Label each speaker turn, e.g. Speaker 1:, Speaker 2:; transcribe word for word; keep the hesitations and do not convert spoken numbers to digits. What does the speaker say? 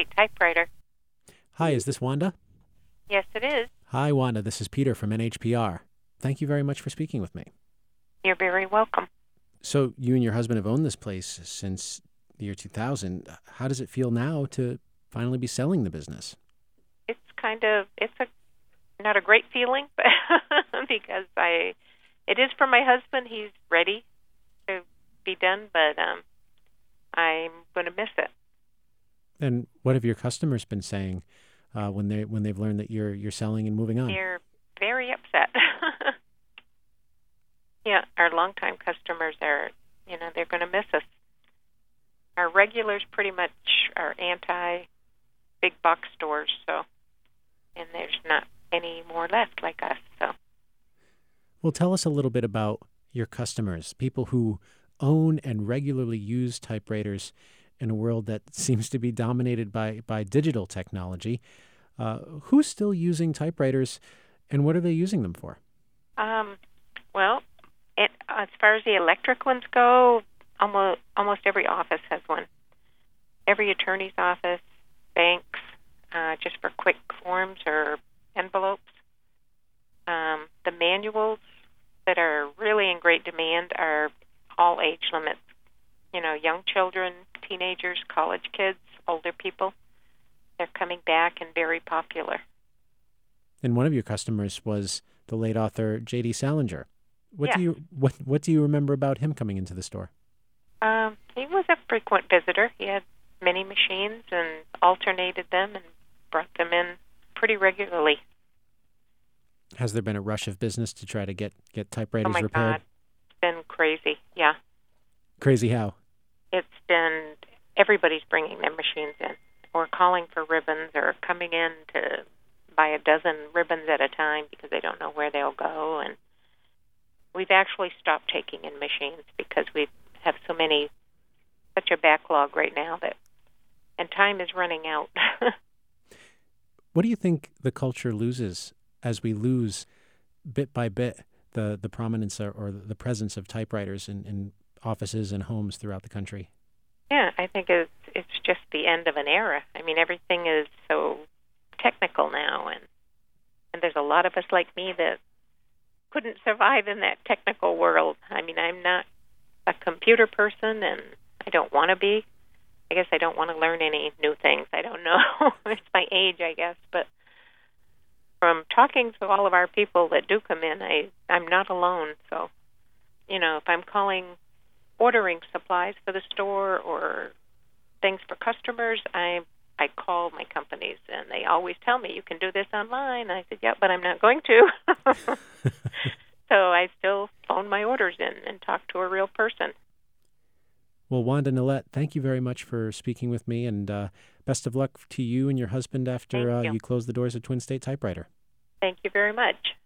Speaker 1: State Typewriter.
Speaker 2: Hi, is this Wanda?
Speaker 1: Yes, it is.
Speaker 2: Hi, Wanda. This is Peter from N H P R. Thank you very much for speaking with me.
Speaker 1: You're very welcome.
Speaker 2: So you and your husband have owned this place since the year two thousand. How does it feel now to finally be selling the business?
Speaker 1: It's kind of, it's a not a great feeling, but because I, it is for my husband. He's ready to be done, but um, I'm going to miss it.
Speaker 2: And what have your customers been saying uh, when they when they've learned that you're you're selling and moving on?
Speaker 1: They're very upset. Yeah, our longtime customers are, you know, they're going to miss us. Our regulars pretty much are anti big box stores, so, and there's not any more left like us. So,
Speaker 2: well, tell us a little bit about your customers, people who own and regularly use typewriters in a world that seems to be dominated by, by digital technology. Uh, who's still using typewriters, and what are they using them for?
Speaker 1: Um, well, it, as far as the electric ones go, almost almost every office has one. Every attorney's office, banks, uh, just for quick forms or envelopes. Um, the manuals that are really in great demand are all age limits. You know, young children, teenagers, college kids, older people. They're coming back and very popular.
Speaker 2: And one of your customers was the late author J D Salinger. What
Speaker 1: Yes.
Speaker 2: do you what what do you remember about him coming into the store?
Speaker 1: Um, he was a frequent visitor. He had many machines and alternated them and brought them in pretty regularly.
Speaker 2: Has there been a rush of business to try to get, get typewriters
Speaker 1: Oh my
Speaker 2: repaired?
Speaker 1: God, it's been crazy. Yeah,
Speaker 2: Crazy how?
Speaker 1: it's been everybody's bringing their machines in, or calling for ribbons, or coming in to buy a dozen ribbons at a time because they don't know where they'll go. And we've actually stopped taking in machines because we have so many, such a backlog right now that, and time is running out.
Speaker 2: What do you think the culture loses as we lose bit by bit the, the prominence or, or the presence of typewriters in, in offices and homes throughout the country?
Speaker 1: Yeah, I think it's it's just the end of an era. I mean, everything is so technical now, and and there's a lot of us like me that couldn't survive in that technical world. I mean, I'm not a computer person, and I don't want to be. I guess I don't want to learn any new things. I don't know. It's my age, I guess. But from talking to all of our people that do come in, I, I'm not alone. So, you know, if I'm calling, ordering supplies for the store or things for customers, I I call my companies, and they always tell me, you can do this online. I said, yeah, but I'm not going to. So I still phone my orders in and talk to a real person.
Speaker 2: Well, Wanda Nillette, thank you very much for speaking with me, and uh, best of luck to you and your husband after
Speaker 1: Thank
Speaker 2: uh,
Speaker 1: you.
Speaker 2: you close the doors of Twin State Typewriter.
Speaker 1: Thank you very much.